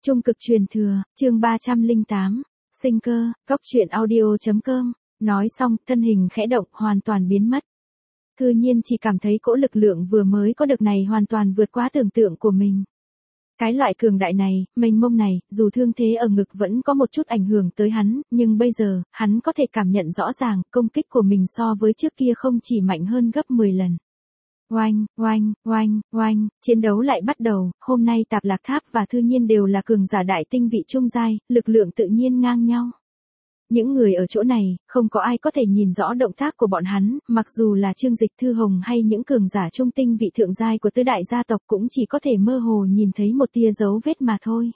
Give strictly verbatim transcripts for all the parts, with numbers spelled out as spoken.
Trung cực truyền thừa, chương ba trăm lẻ tám, sinh cơ, góc truyện audio.com, nói xong, thân hình khẽ động, hoàn toàn biến mất. Thư Nhiên chỉ cảm thấy cỗ lực lượng vừa mới có được này hoàn toàn vượt quá tưởng tượng của mình. Cái loại cường đại này, mênh mông này, dù thương thế ở ngực vẫn có một chút ảnh hưởng tới hắn, nhưng bây giờ, hắn có thể cảm nhận rõ ràng, công kích của mình so với trước kia không chỉ mạnh hơn gấp mười lần. Oanh, oanh, oanh, oanh, chiến đấu lại bắt đầu, hôm nay Tạp Lạc Tháp và Thư Nhiên đều là cường giả đại tinh vị trung giai, lực lượng tự nhiên ngang nhau. Những người ở chỗ này, không có ai có thể nhìn rõ động tác của bọn hắn, mặc dù là Trương Dịch Thư Hồng hay những cường giả trung tinh vị thượng giai của tứ đại gia tộc cũng chỉ có thể mơ hồ nhìn thấy một tia dấu vết mà thôi.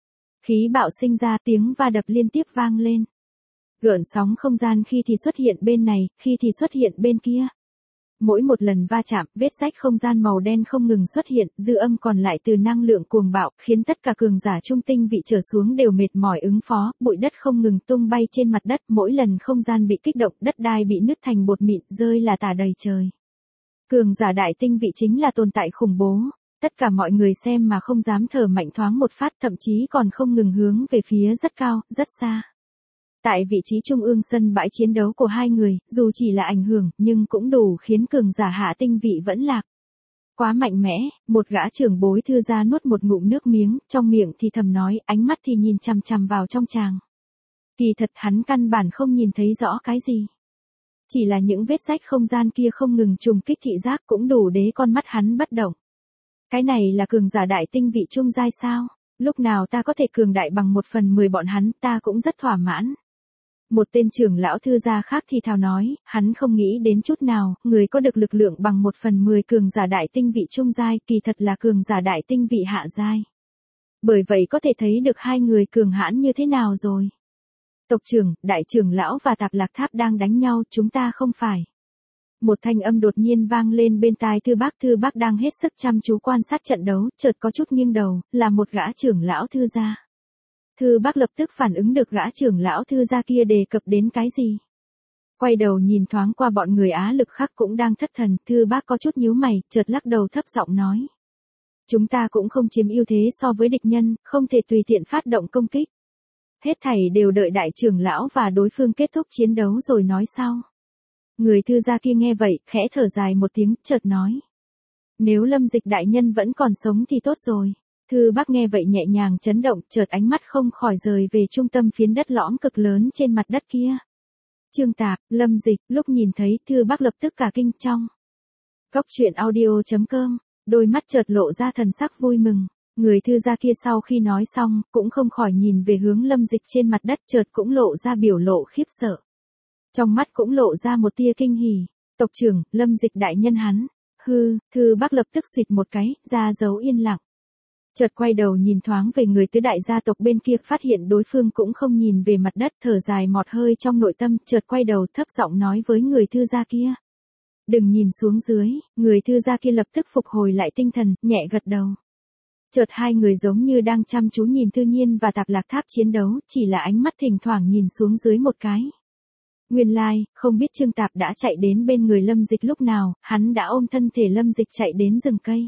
Khí bạo sinh ra, tiếng va đập liên tiếp vang lên. Gợn sóng không gian khi thì xuất hiện bên này, khi thì xuất hiện bên kia. Mỗi một lần va chạm, vết rách không gian màu đen không ngừng xuất hiện, dư âm còn lại từ năng lượng cuồng bạo, khiến tất cả cường giả trung tinh vị trở xuống đều mệt mỏi ứng phó, bụi đất không ngừng tung bay trên mặt đất, mỗi lần không gian bị kích động, đất đai bị nứt thành bột mịn, rơi là tả đầy trời. Cường giả đại tinh vị chính là tồn tại khủng bố, tất cả mọi người xem mà không dám thở mạnh thoáng một phát, thậm chí còn không ngừng hướng về phía rất cao, rất xa. Tại vị trí trung ương sân bãi chiến đấu của hai người, dù chỉ là ảnh hưởng, nhưng cũng đủ khiến cường giả hạ tinh vị vẫn lạc. Quá mạnh mẽ, một gã trưởng bối Thư gia nuốt một ngụm nước miếng, trong miệng thì thầm nói, ánh mắt thì nhìn chằm chằm vào trong tràng. Kỳ thật hắn căn bản không nhìn thấy rõ cái gì. Chỉ là những vết rách không gian kia không ngừng trùng kích thị giác cũng đủ để con mắt hắn bất động. Cái này là cường giả đại tinh vị trung giai sao? Lúc nào ta có thể cường đại bằng một phần mười bọn hắn, ta cũng rất thỏa mãn. Một tên trưởng lão Thư gia khác thì thào nói, hắn không nghĩ đến chút nào, người có được lực lượng bằng một phần mười cường giả đại tinh vị trung giai, kỳ thật là cường giả đại tinh vị hạ giai. Bởi vậy có thể thấy được hai người cường hãn như thế nào rồi. Tộc trưởng, đại trưởng lão và Tạp Lạc Tháp đang đánh nhau, chúng ta không phải. Một thanh âm đột nhiên vang lên bên tai Thư Bác, Thư Bác đang hết sức chăm chú quan sát trận đấu, chợt có chút nghiêng đầu, là một gã trưởng lão Thư gia. Thư Bác lập tức phản ứng được gã trưởng lão Thư gia kia đề cập đến cái gì. Quay đầu nhìn thoáng qua bọn người Á Lực khác cũng đang thất thần, Thư Bác có chút nhíu mày, chợt lắc đầu thấp giọng nói. Chúng ta cũng không chiếm ưu thế so với địch nhân, không thể tùy tiện phát động công kích. Hết thảy đều đợi đại trưởng lão và đối phương kết thúc chiến đấu rồi nói sau. Người Thư gia kia nghe vậy, khẽ thở dài một tiếng, chợt nói. Nếu Lâm Dịch đại nhân vẫn còn sống thì tốt rồi. Thư Bác nghe vậy nhẹ nhàng chấn động, chợt ánh mắt không khỏi rời về trung tâm phiến đất lõm cực lớn trên mặt đất kia. Trương Tạp, Lâm Dịch, lúc nhìn thấy, Thư Bác lập tức cả kinh trong. Góc truyện audio.com, đôi mắt chợt lộ ra thần sắc vui mừng. Người Thư gia kia sau khi nói xong, cũng không khỏi nhìn về hướng Lâm Dịch trên mặt đất, chợt cũng lộ ra biểu lộ khiếp sợ. Trong mắt cũng lộ ra một tia kinh hỉ. Tộc trưởng, Lâm Dịch đại nhân hắn. Hư, Thư Bác lập tức xụt một cái, ra dấu yên lặng. Chợt quay đầu nhìn thoáng về người tứ đại gia tộc bên kia, phát hiện đối phương cũng không nhìn về mặt đất, thở dài mọt hơi trong nội tâm, chợt quay đầu thấp giọng nói với người Thư gia kia. Đừng nhìn xuống dưới, người Thư gia kia lập tức phục hồi lại tinh thần, nhẹ gật đầu. Chợt hai người giống như đang chăm chú nhìn Thư Nhiên và Tạp Lạc Tháp chiến đấu, chỉ là ánh mắt thỉnh thoảng nhìn xuống dưới một cái. Nguyên lai, like, không biết Trương Tạp đã chạy đến bên người Lâm Dịch lúc nào, hắn đã ôm thân thể Lâm Dịch chạy đến rừng cây.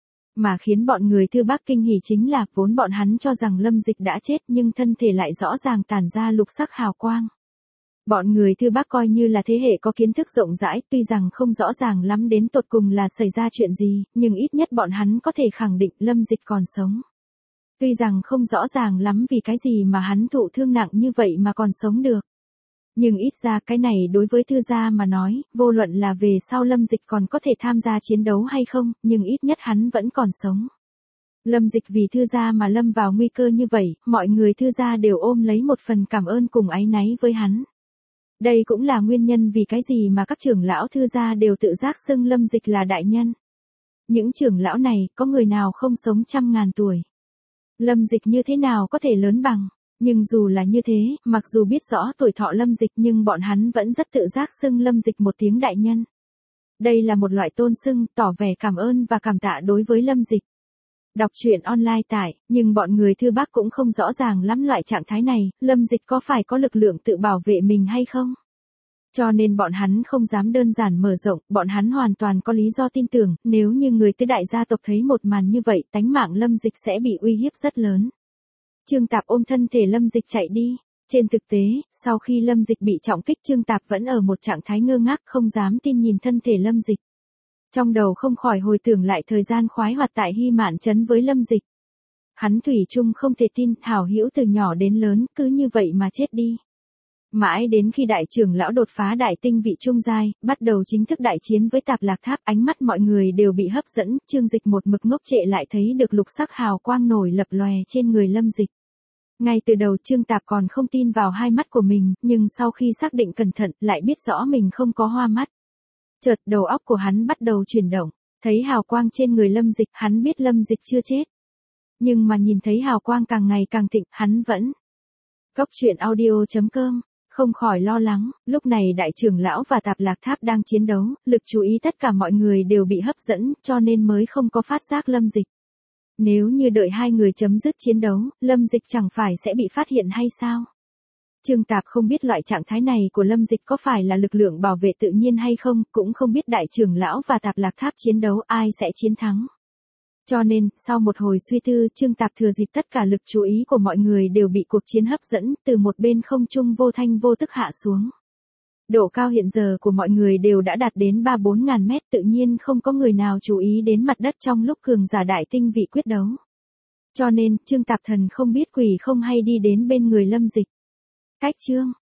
Mà khiến bọn người Thư Bác kinh hỉ chính là, vốn bọn hắn cho rằng Lâm Dịch đã chết nhưng thân thể lại rõ ràng tản ra lục sắc hào quang. Bọn người Thư Bác coi như là thế hệ có kiến thức rộng rãi, tuy rằng không rõ ràng lắm đến tột cùng là xảy ra chuyện gì, nhưng ít nhất bọn hắn có thể khẳng định Lâm Dịch còn sống. Tuy rằng không rõ ràng lắm vì cái gì mà hắn thụ thương nặng như vậy mà còn sống được. Nhưng ít ra cái này đối với Thư gia mà nói, vô luận là về sau Lâm Dịch còn có thể tham gia chiến đấu hay không, nhưng ít nhất hắn vẫn còn sống. Lâm Dịch vì Thư gia mà lâm vào nguy cơ như vậy, mọi người Thư gia đều ôm lấy một phần cảm ơn cùng áy náy với hắn. Đây cũng là nguyên nhân vì cái gì mà các trưởng lão Thư gia đều tự giác xưng Lâm Dịch là đại nhân. Những trưởng lão này, có người nào không sống trăm ngàn tuổi. Lâm Dịch như thế nào có thể lớn bằng. Nhưng dù là như thế, mặc dù biết rõ tuổi thọ Lâm Dịch nhưng bọn hắn vẫn rất tự giác xưng Lâm Dịch một tiếng đại nhân. Đây là một loại tôn xưng, tỏ vẻ cảm ơn và cảm tạ đối với Lâm Dịch. Đọc truyện online tại, nhưng bọn người Thư Bác cũng không rõ ràng lắm loại trạng thái này, Lâm Dịch có phải có lực lượng tự bảo vệ mình hay không? Cho nên bọn hắn không dám đơn giản mở rộng, bọn hắn hoàn toàn có lý do tin tưởng, nếu như người tứ đại gia tộc thấy một màn như vậy, tánh mạng Lâm Dịch sẽ bị uy hiếp rất lớn. Trương Tạp ôm thân thể Lâm Dịch chạy đi. Trên thực tế, sau khi Lâm Dịch bị trọng kích Trương Tạp vẫn ở một trạng thái ngơ ngác không dám tin nhìn thân thể Lâm Dịch. Trong đầu không khỏi hồi tưởng lại thời gian khoái hoạt tại Hy Mạn Trấn với Lâm Dịch. Hắn thủy chung không thể tin, hảo hữu từ nhỏ đến lớn, cứ như vậy mà chết đi. Mãi đến khi đại trưởng lão đột phá đại tinh vị trung giai, bắt đầu chính thức đại chiến với Tạp Lạc Tháp, ánh mắt mọi người đều bị hấp dẫn, Trương Dịch một mực ngốc trệ lại thấy được lục sắc hào quang nổi lập lòe trên người Lâm Dịch. Ngay từ đầu Trương Tạp còn không tin vào hai mắt của mình, nhưng sau khi xác định cẩn thận, lại biết rõ mình không có hoa mắt. Chợt đầu óc của hắn bắt đầu chuyển động, thấy hào quang trên người Lâm Dịch, hắn biết Lâm Dịch chưa chết. Nhưng mà nhìn thấy hào quang càng ngày càng thịnh, hắn vẫn. Góc truyện audio chấm com, không khỏi lo lắng, lúc này đại trưởng lão và Tạp Lạc Tháp đang chiến đấu, lực chú ý tất cả mọi người đều bị hấp dẫn, cho nên mới không có phát giác Lâm Dịch. Nếu như đợi hai người chấm dứt chiến đấu, Lâm Dịch chẳng phải sẽ bị phát hiện hay sao? Trương Tạp không biết loại trạng thái này của Lâm Dịch có phải là lực lượng bảo vệ tự nhiên hay không, cũng không biết đại trưởng lão và Tạp Lạc Tháp chiến đấu ai sẽ chiến thắng. Cho nên, sau một hồi suy tư, Trương Tạp thừa dịp tất cả lực chú ý của mọi người đều bị cuộc chiến hấp dẫn, từ một bên không trung vô thanh vô tức hạ xuống. Độ cao hiện giờ của mọi người đều đã đạt đến ba bốn ngàn mét, tự nhiên không có người nào chú ý đến mặt đất trong lúc cường giả đại tinh vị quyết đấu. Cho nên, Trương Tạp Thần không biết quỷ không hay đi đến bên người Lâm Dịch. Cách chương